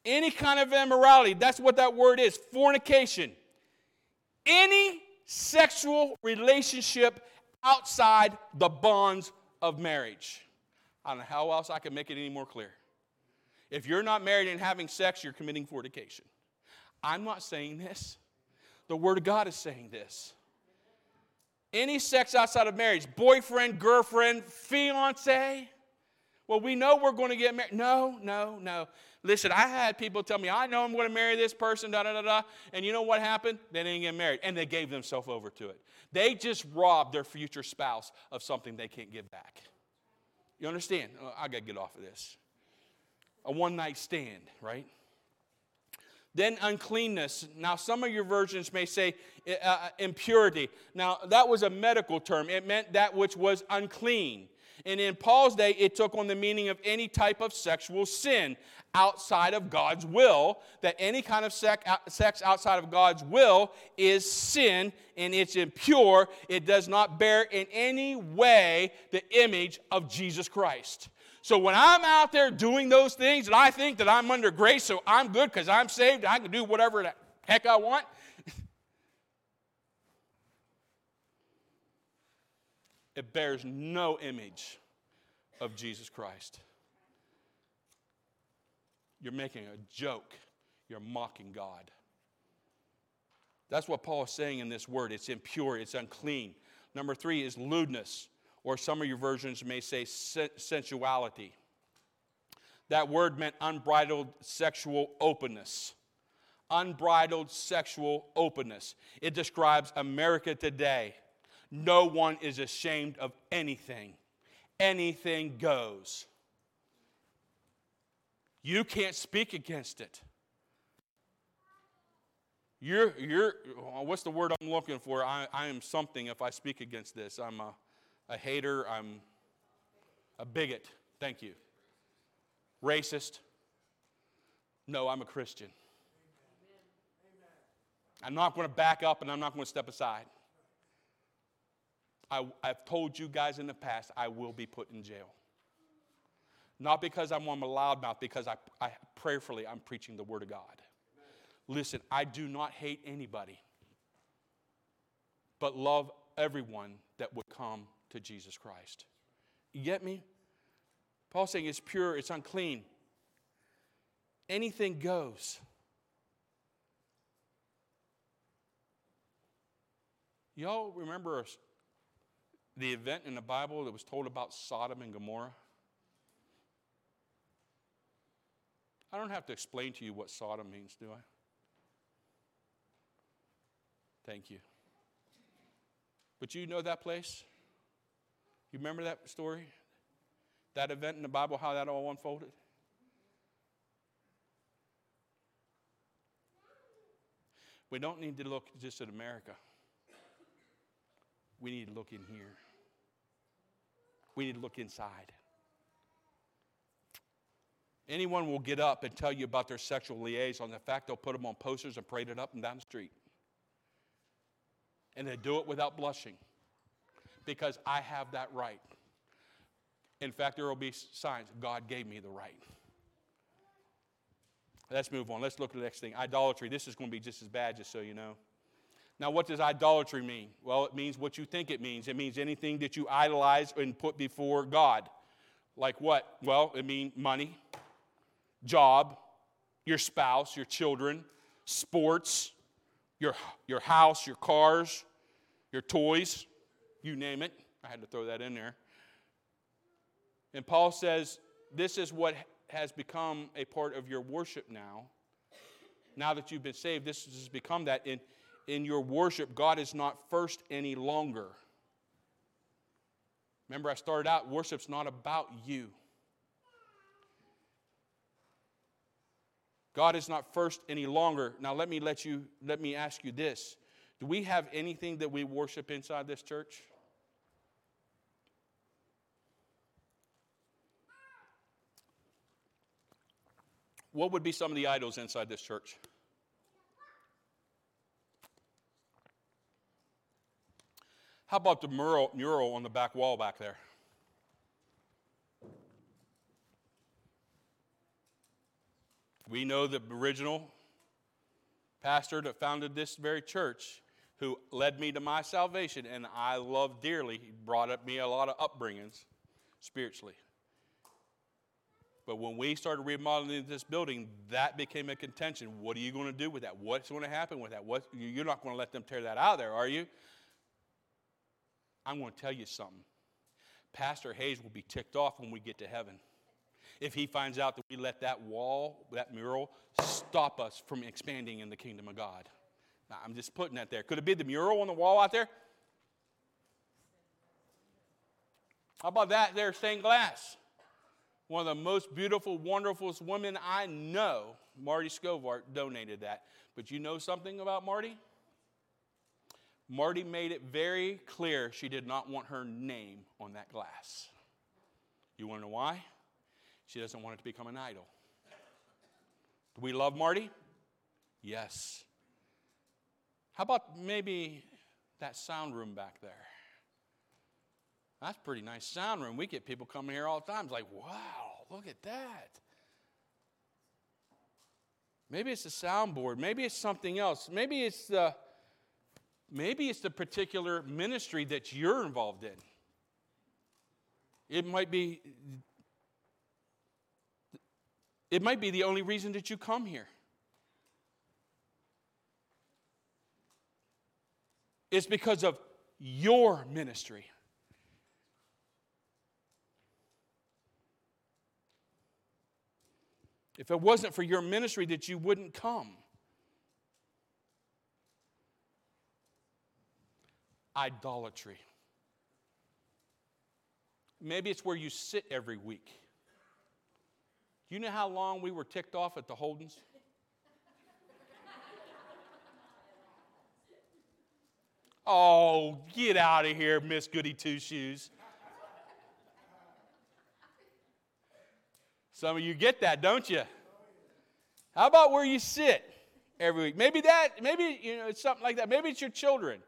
Any kind of immorality, that's what that word is, fornication. Any sexual relationship outside the bonds of marriage. I don't know how else I can make it any more clear. If you're not married and having sex, you're committing fornication. I'm not saying this. The Word of God is saying this. Any sex outside of marriage, boyfriend, girlfriend, fiance. Well, we know we're going to get married. No. Listen, I had people tell me, I know I'm going to marry this person, da-da-da-da. And you know what happened? They didn't get married. And they gave themselves over to it. They just robbed their future spouse of something they can't give back. You understand? I got to get off of this. A one-night stand, right? Then uncleanness. Now, some of your versions may say impurity. Now, that was a medical term. It meant that which was unclean. And in Paul's day, it took on the meaning of any type of sexual sin outside of God's will, that any kind of sex outside of God's will is sin, and it's impure. It does not bear in any way the image of Jesus Christ. So when I'm out there doing those things and I think that I'm under grace, so I'm good because I'm saved, I can do whatever the heck I want, it bears no image of Jesus Christ. You're making a joke. You're mocking God. That's what Paul is saying in this word. It's impure. It's unclean. Number 3 is lewdness, or some of your versions may say sensuality. That word meant unbridled sexual openness. Unbridled sexual openness. It describes America today. No one is ashamed of anything. Anything goes. You can't speak against it. You're what's the word I'm looking for? I am something if I speak against this. I'm a hater. I'm a bigot. Thank you. Racist. No, I'm a Christian. I'm not going to back up and I'm not going to step aside. I've told you guys in the past, I will be put in jail. Not because I'm a loudmouth, because I prayerfully, I'm preaching the Word of God. Listen, I do not hate anybody, but love everyone that would come to Jesus Christ. You get me? Paul's saying it's pure, it's unclean. Anything goes. Y'all remember the event in the Bible that was told about Sodom and Gomorrah? I don't have to explain to you what Sodom means, do I? Thank you. But you know that place? You remember that story? That event in the Bible, how that all unfolded? We don't need to look just at America. We need to look in here. We need to look inside. Anyone will get up and tell you about their sexual liaison. In fact, they'll put them on posters and parade it up and down the street. And they do it without blushing. Because I have that right. In fact, there will be signs. God gave me the right. Let's move on. Let's look at the next thing. Idolatry. This is going to be just as bad, just so you know. Now, what does idolatry mean? Well, it means what you think it means. It means anything that you idolize and put before God. Like what? Well, it means money, job, your spouse, your children, sports, your house, your cars, your toys, you name it. I had to throw that in there. And Paul says this is what has become a part of your worship now. Now that you've been saved, this has become that. In your worship, God is not first any longer. Remember, I started out, worship's not about you. God is not first any longer. Now let me ask you this. Do we have anything that we worship inside this church? What would be some of the idols inside this church? How about the mural on the back wall back there? We know the original pastor that founded this very church, who led me to my salvation, and I love dearly. He brought up me a lot of upbringings spiritually. But when we started remodeling this building, that became a contention. What are you going to do with that? What's going to happen with that? You're not going to let them tear that out of there, are you? I'm going to tell you something. Pastor Hayes will be ticked off when we get to heaven if he finds out that we let that wall, that mural, stop us from expanding in the kingdom of God. Now, I'm just putting that there. Could it be the mural on the wall out there? How about that there, stained glass? One of the most beautiful, wonderful women I know, Marty Scovart, donated that. But you know something about Marty? Marty made it very clear she did not want her name on that glass. You want to know why? She doesn't want it to become an idol. Do we love Marty? Yes. How about maybe that sound room back there? That's a pretty nice sound room. We get people coming here all the time. It's like, wow, look at that. Maybe it's the soundboard. Maybe it's something else. Maybe it's the particular ministry that you're involved in. It might be the only reason that you come here. It's because of your ministry. If it wasn't for your ministry, that you wouldn't come. Idolatry. Maybe it's where you sit every week. You know how long we were ticked off at the Holdens? Oh, get out of here, Miss Goody Two-Shoes. Some of you get that, don't you? How about where you sit every week? Maybe it's something like that. Maybe it's your children.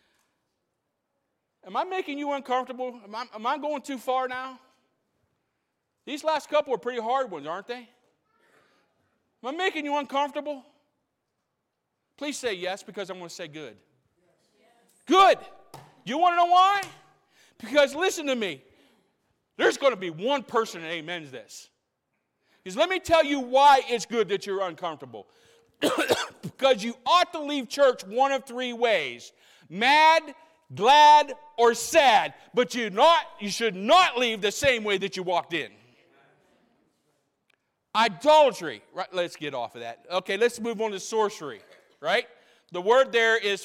Am I making you uncomfortable? Am I going too far now? These last couple are pretty hard ones, aren't they? Am I making you uncomfortable? Please say yes, because I'm going to say good. Yes. Good. You want to know why? Because listen to me. There's going to be one person that amens this. Because let me tell you why it's good that you're uncomfortable. Because you ought to leave church one of three ways. Mad, glad, or sad. But you should not leave the same way that you walked in. Idolatry. Right, let's get off of that. Okay, let's move on to sorcery. Right? The word there is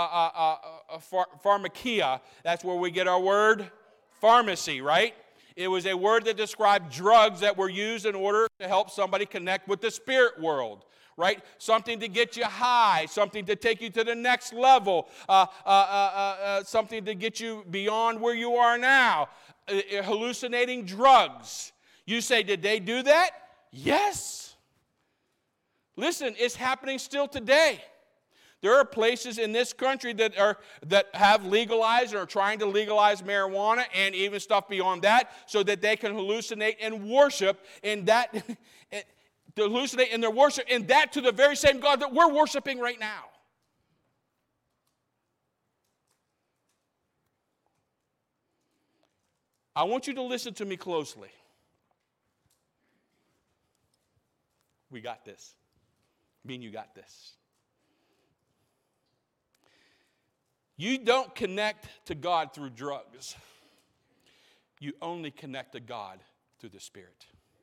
pharmakia. That's where we get our word pharmacy, right? It was a word that described drugs that were used in order to help somebody connect with the spirit world, right? Something to get you high, something to take you to the next level, something to get you beyond where you are now. Hallucinating drugs. You say, did they do that? Yes. Listen, it's happening still today. There are places in this country that have legalized or are trying to legalize marijuana and even stuff beyond that so that they can hallucinate and worship in that, to hallucinate in their worship and that to the very same God that we're worshiping right now. I want you to listen to me closely. We got this. I mean, you got this. You don't connect to God through drugs. You only connect to God through the Spirit.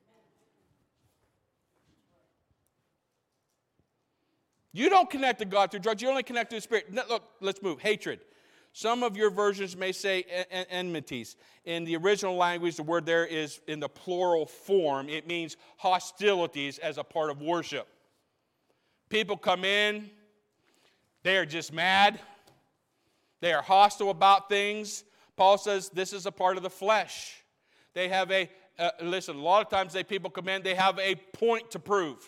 You don't connect to God through drugs. You only connect to the Spirit. Look, let's move. Hatred. Some of your versions may say enmities. In the original language, the word there is in the plural form. It means hostilities as a part of worship. People come in. They are just mad. They are hostile about things. Paul says this is a part of the flesh. They have listen, a lot of times people come in, they have a point to prove.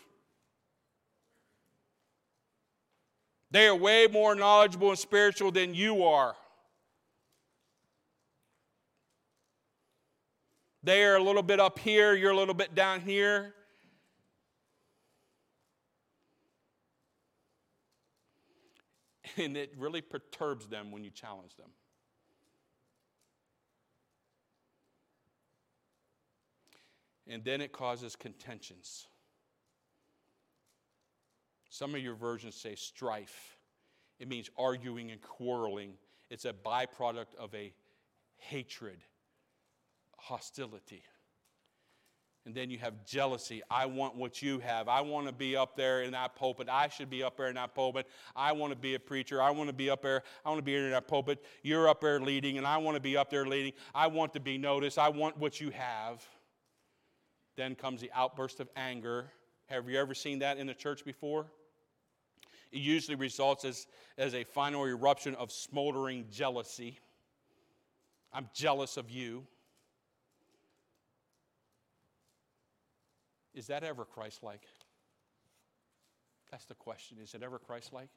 They are way more knowledgeable and spiritual than you are. They are a little bit up here, you're a little bit down here. And it really perturbs them when you challenge them. And then it causes contentions. Some of your versions say strife. It means arguing and quarreling. It's a byproduct of a hatred, hostility. And then you have jealousy. I want what you have. I want to be up there in that pulpit. I should be up there in that pulpit. I want to be a preacher. I want to be up there. I want to be in that pulpit. You're up there leading, and I want to be up there leading. I want to be noticed. I want what you have. Then comes the outburst of anger. Have you ever seen that in the church before? It usually results as a final eruption of smoldering jealousy. I'm jealous of you. Is that ever Christ-like? That's the question. Is it ever Christ-like?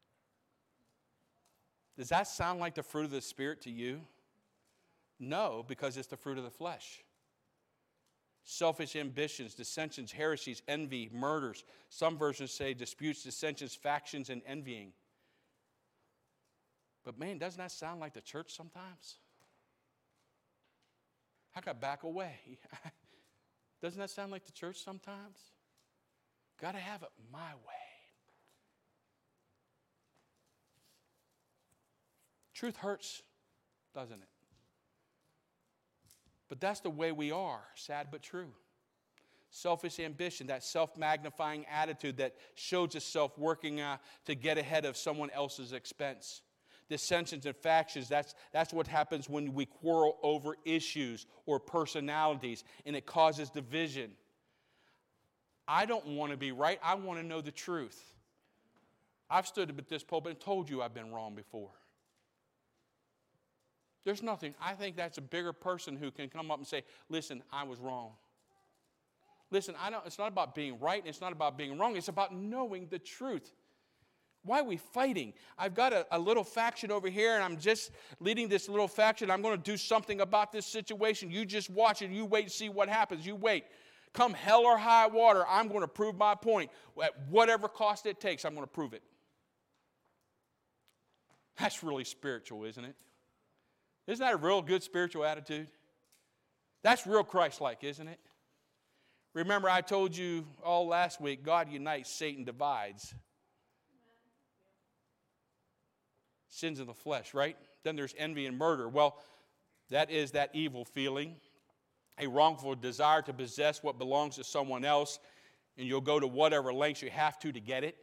Does that sound like the fruit of the Spirit to you? No, because it's the fruit of the flesh. Selfish ambitions, dissensions, heresies, envy, murders. Some versions say disputes, dissensions, factions, and envying. But man, doesn't that sound like the church sometimes? I got to back away. Doesn't that sound like the church sometimes? Got to have it my way. Truth hurts, doesn't it? But that's the way we are, sad but true. Selfish ambition, that self-magnifying attitude that shows itself working to get ahead of someone else's expense. Dissensions and factions, that's what happens when we quarrel over issues or personalities, and it causes division. I don't want to be right. I want to know the truth. I've stood at this pulpit and told you I've been wrong before. There's nothing. I think that's a bigger person who can come up and say, listen, I was wrong. Listen, it's not about being right, and it's not about being wrong. It's about knowing the truth. Why are we fighting? I've got a little faction over here, and I'm just leading this little faction. I'm going to do something about this situation. You just watch it. You wait and see what happens. You wait. Come hell or high water, I'm going to prove my point. At whatever cost it takes, I'm going to prove it. That's really spiritual, isn't it? Isn't that a real good spiritual attitude? That's real Christ-like, isn't it? Remember, I told you all last week, God unites, Satan divides. Sins of the flesh, right? Then there's envy and murder. Well, that is that evil feeling, a wrongful desire to possess what belongs to someone else, and you'll go to whatever lengths you have to get it.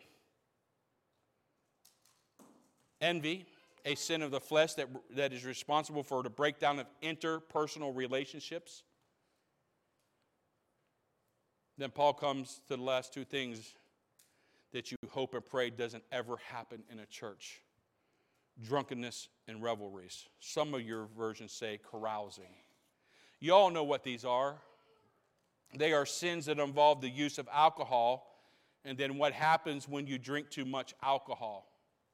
Envy, a sin of the flesh that is responsible for the breakdown of interpersonal relationships. Then Paul comes to the last two things that you hope and pray doesn't ever happen in a church. Drunkenness and revelries. Some of your versions say carousing. You all know what these are. They are sins that involve the use of alcohol, and then what happens when you drink too much alcohol.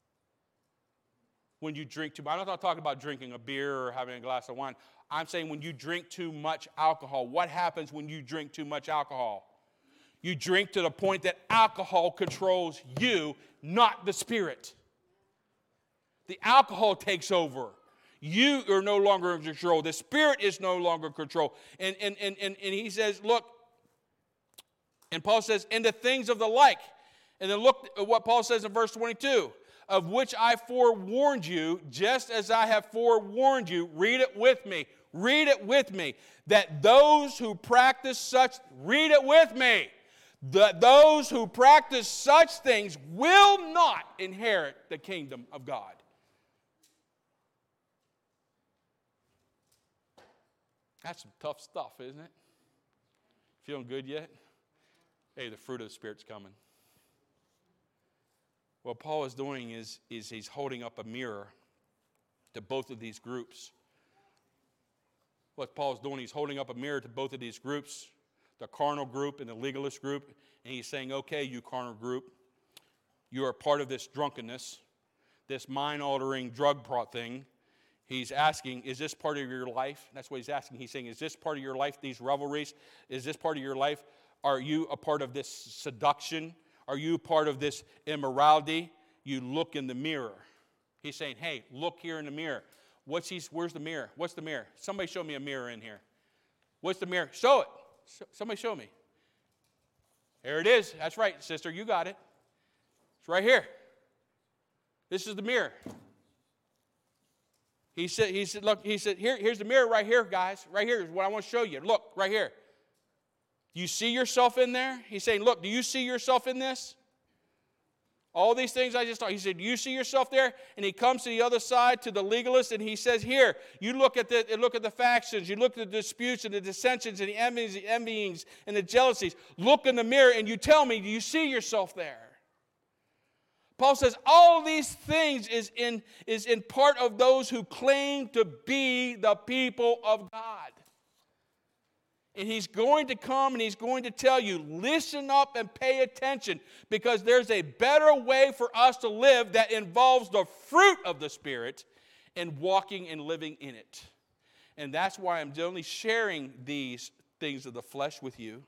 When you drink too much, I'm not talking about drinking a beer or having a glass of wine. I'm saying when you drink too much alcohol. What happens when you drink too much alcohol? You drink to the point that alcohol controls you, not the Spirit. The alcohol takes over. You are no longer in control. The Spirit is no longer in control. And he says, look, and Paul says, and the things of the like. And then look at what Paul says in verse 22. Of which I forewarned you, just as I have forewarned you. Read it with me. Read it with me. That those who practice such, read it with me. That those who practice such things will not inherit the kingdom of God. That's some tough stuff, isn't it? Feeling good yet? Hey, the fruit of the Spirit's coming. What Paul is doing is he's holding up a mirror to both of these groups. What Paul's doing, he's holding up a mirror to both of these groups, the carnal group and the legalist group, and he's saying, okay, you carnal group, you are part of this drunkenness, this mind-altering drug thing. He's asking, is this part of your life? That's what he's asking. He's saying, is this part of your life, these revelries? Is this part of your life? Are you a part of this seduction? Are you part of this immorality? You look in the mirror. He's saying, hey, look here in the mirror. Where's the mirror? What's the mirror? Somebody show me a mirror in here. What's the mirror? Show it. Somebody show me. There it is. That's right, sister. You got it. It's right here. This is the mirror. He said, look, here's the mirror right here, guys. Right here is what I want to show you. Look, right here. Do you see yourself in there? He's saying, look, do you see yourself in this? All these things I just taught. He said, do you see yourself there? And he comes to the other side, to the legalist, and he says, here, you look at the factions, you look at the disputes and the dissensions and the envyings and the jealousies. Look in the mirror and you tell me, do you see yourself there? Paul says all these things is in part of those who claim to be the people of God. And he's going to come and he's going to tell you, listen up and pay attention, because there's a better way for us to live that involves the fruit of the Spirit and walking and living in it. And that's why I'm only sharing these things of the flesh with you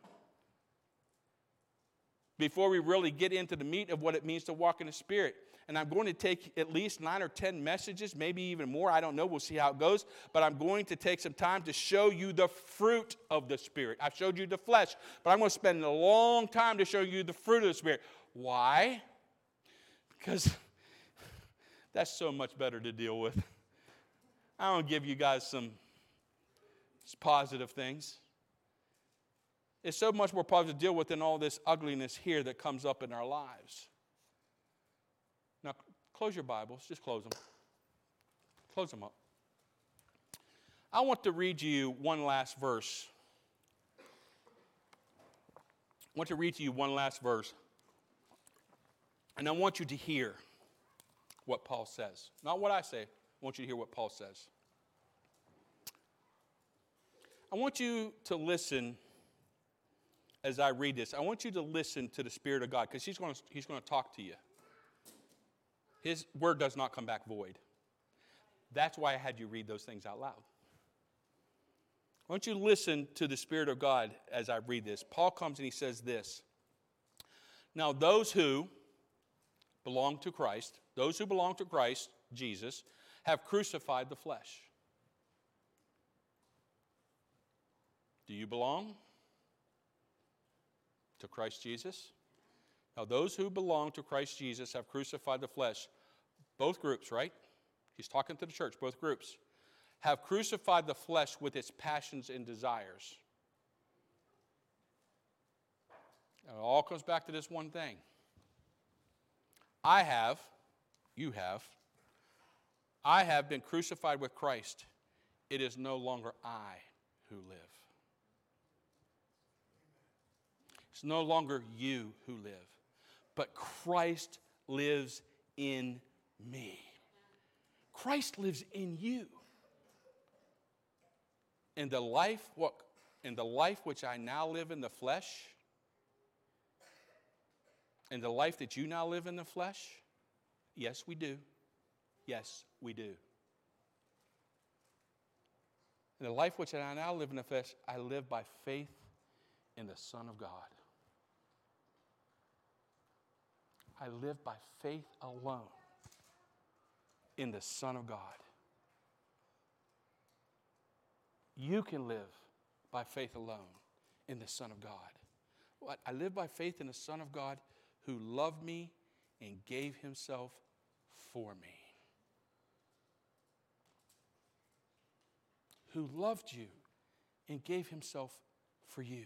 before we really get into the meat of what it means to walk in the Spirit. And I'm going to take at least 9 or 10 messages, maybe even more. I don't know. We'll see how it goes. But I'm going to take some time to show you the fruit of the Spirit. I've showed you the flesh, but I'm going to spend a long time to show you the fruit of the Spirit. Why? Because that's so much better to deal with. I don't give you guys some positive things. It's so much more positive to deal with than all this ugliness here that comes up in our lives. Now, close your Bibles. Just close them. Close them up. I want to read you one last verse. I want to read to you one last verse. And I want you to hear what Paul says. Not what I say. I want you to hear what Paul says. I want you to listen as I read this. I want you to listen to the Spirit of God, because he's going to talk to you. His word does not come back void. That's why I had you read those things out loud. I want you to listen to the Spirit of God as I read this. Paul comes and he says this. Now, those who belong to Christ, Jesus, have crucified the flesh. Do you belong to Christ Jesus? Now, those who belong to Christ Jesus have crucified the flesh. Both groups, right? He's talking to the church, both groups. Have crucified the flesh with its passions and desires. And it all comes back to this one thing. I have been crucified with Christ. It is no longer I who live. It's no longer you who live, but Christ lives in me. Christ lives in you. And the life which I now live in the flesh, and the life that you now live in the flesh, yes, we do. Yes, we do. And the life which I now live in the flesh, I live by faith in the Son of God. I live by faith alone in the Son of God. You can live by faith alone in the Son of God. What? I live by faith in the Son of God who loved me and gave himself for me. Who loved you and gave himself for you.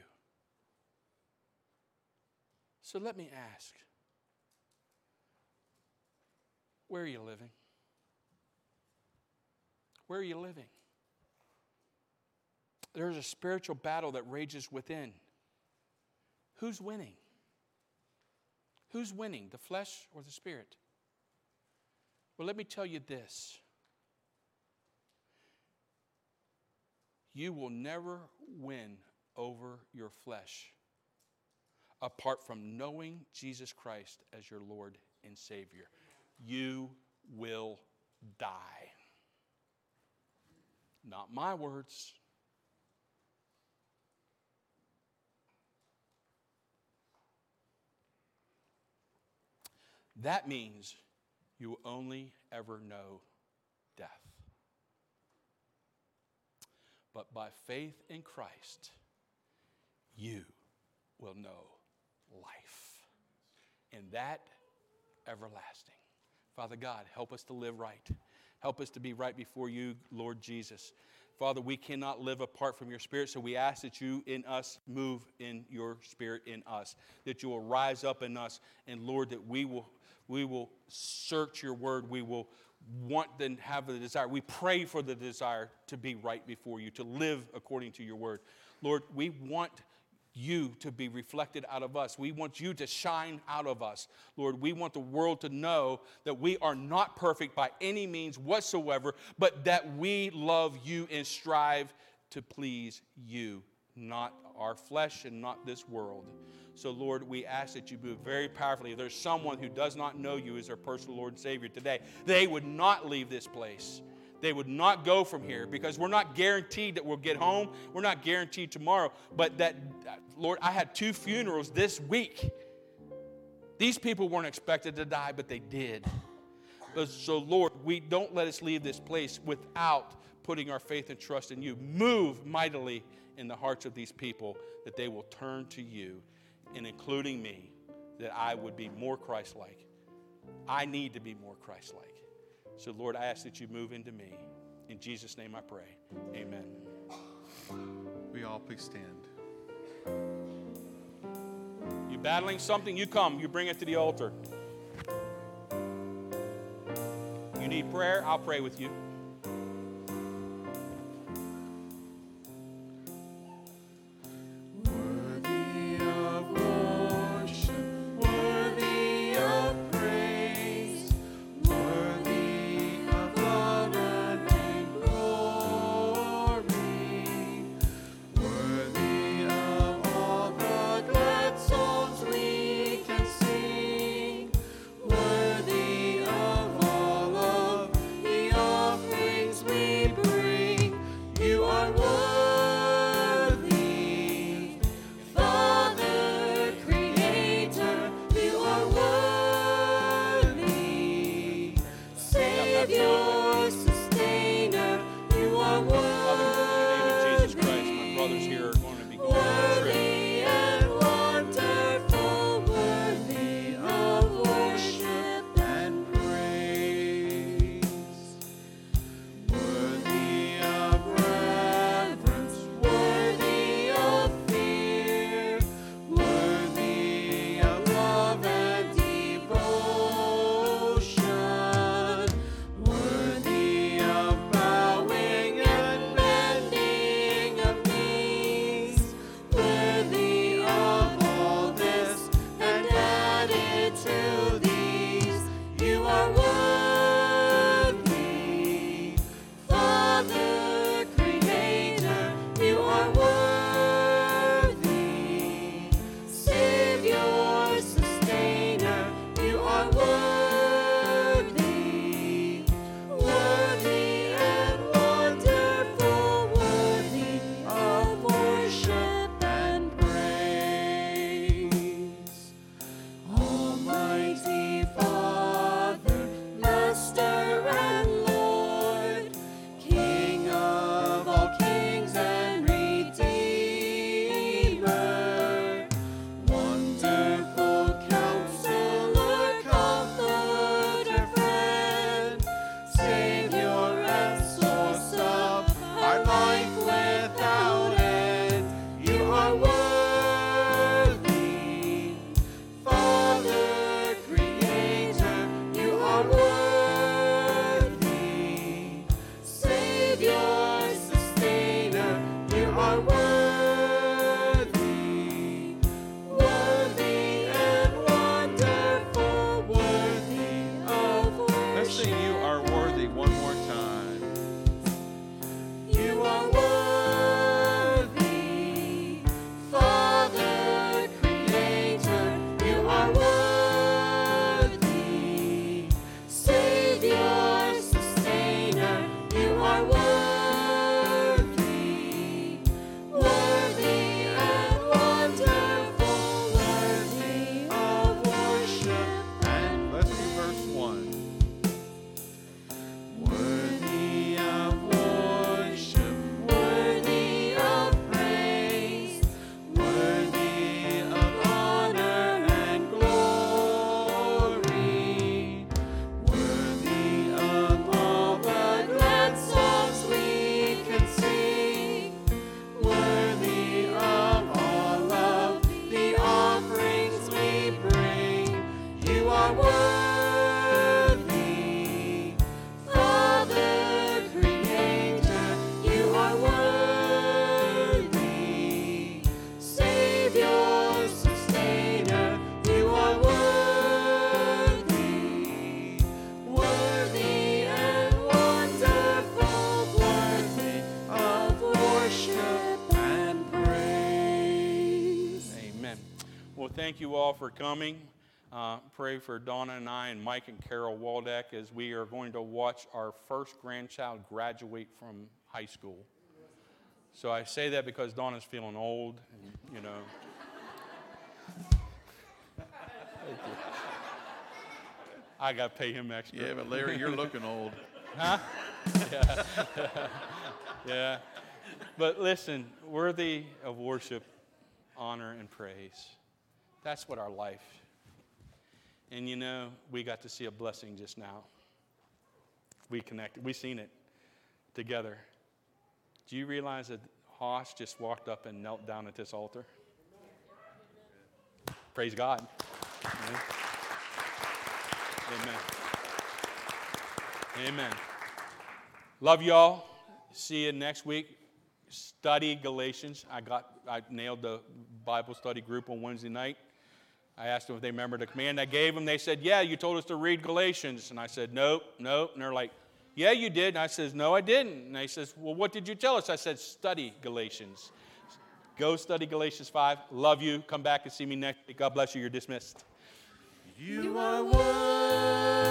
So let me ask, where are you living? Where are you living? There's a spiritual battle that rages within. Who's winning? Who's winning, the flesh or the spirit? Well, let me tell you this. You will never win over your flesh apart from knowing Jesus Christ as your Lord and Savior. You will die. Not my words. That means you will only ever know death. But by faith in Christ, you will know life. And that everlasting. Father God, help us to live right. Help us to be right before you, Lord Jesus. Father, we cannot live apart from your Spirit, so we ask that you in us move in your Spirit in us, that you will rise up in us, and Lord, that we will search your word. We will want and have the desire. We pray for the desire to be right before you, to live according to your word. Lord, we want you to be reflected out of us. We want you to shine out of us. Lord, we want the world to know that we are not perfect by any means whatsoever, but that we love you and strive to please you, not our flesh and not this world. So, Lord, we ask that you move very powerfully. If there's someone who does not know you as their personal Lord and Savior today, they would not leave this place. They would not go from here, because we're not guaranteed that we'll get home. We're not guaranteed tomorrow. But that, Lord, I had 2 funerals this week. These people weren't expected to die, but they did. So, Lord, we don't let us leave this place without putting our faith and trust in you. Move mightily in the hearts of these people, that they will turn to you, and including me, that I would be more Christ-like. I need to be more Christ-like. So, Lord, I ask that you move into me. In Jesus' name I pray. Amen. We all please stand. You battling something, you come. You bring it to the altar. You need prayer, I'll pray with you. Worthy of worship, worthy of praise, worthy of honor and glory, worthy of all the glad songs we can sing, worthy of all of the offerings thank you all for coming. Pray for Donna and I and Mike and Carol Waldeck as we are going to watch our first grandchild graduate from high school. So I say that because Donna's feeling old, and, you know. I got to pay him extra. Yeah, but Larry, you're looking old. Huh? Yeah. But listen, worthy of worship, honor, and praise. That's what our life. And you know, we got to see a blessing just now. We connected. We seen it together. Do you realize that Hoss just walked up and knelt down at this altar? Praise God. Amen. Amen. Amen. Love y'all. See you next week. Study Galatians. I nailed the Bible study group on Wednesday night. I asked them if they remembered the command I gave them. They said, yeah, you told us to read Galatians. And I said, nope. And they're like, yeah, you did. And I says, no, I didn't. And they says, well, what did you tell us? I said, study Galatians. Go study Galatians 5. Love you. Come back and see me next week. God bless you. You're dismissed. You are worthy.